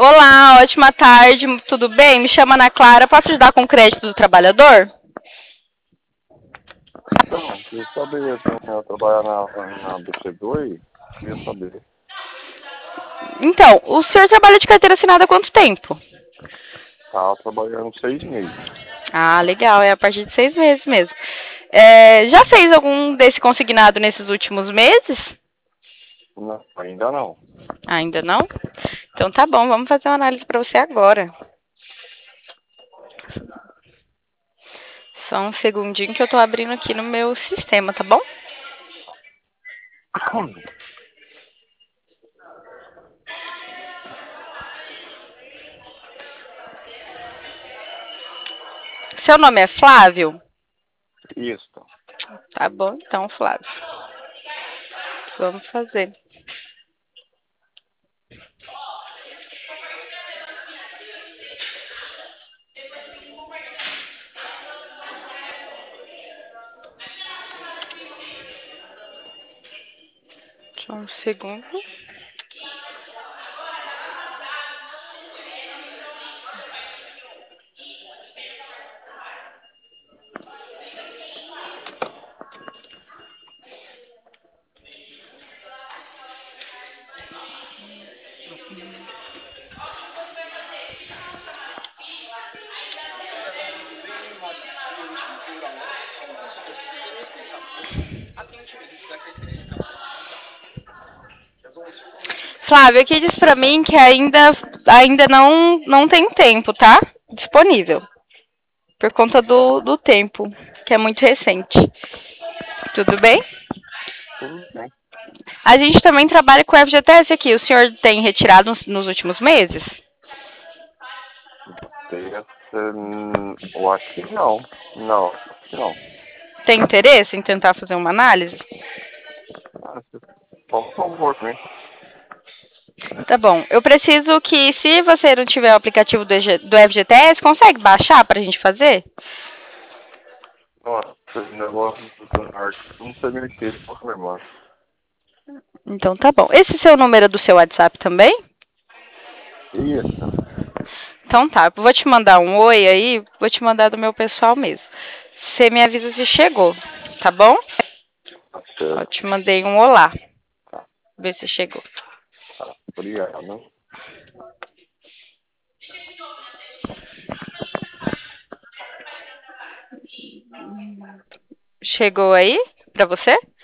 Olá, ótima tarde, tudo bem? Me chama Ana Clara, posso ajudar com o crédito do trabalhador? Então, queria saber, assim, eu trabalhar na BC2, queria saber. Então, o senhor trabalha de carteira assinada há quanto tempo? Tá trabalhando 6 meses. Ah, legal, é a partir de 6 meses mesmo. Já fez algum desse consignado nesses últimos meses? Não, ainda não. Ainda não? Então tá bom, vamos fazer uma análise para você agora. Só um segundinho que eu tô abrindo aqui no meu sistema, tá bom? Seu nome é Flávio? Isso. Tá bom, então, Flávio. Vamos fazer. Só um segundo. Flávio, aqui diz pra mim que ainda não tem tempo, tá? Disponível. Por conta do tempo, que é muito recente. Tudo bem? Tudo bem. A gente também trabalha com o FGTS aqui. O senhor tem retirado nos últimos meses? Eu acho que não. Não, acho que não. Tem interesse em tentar fazer uma análise? Por favor, né? Tá bom. Eu preciso que, se você não tiver o aplicativo do FGTS, consegue baixar pra gente fazer? Nossa, esse negócio do celular, não sei mexer, posso me irmã. Então tá bom. Esse seu número é do seu WhatsApp também? Isso. Então tá, vou te mandar um oi aí, vou te mandar do meu pessoal mesmo. Você me avisa se chegou, tá bom? Tá Ó, certo. te mandei um olá, Tá, ver se chegou. tá. Obrigado. Chegou aí pra você?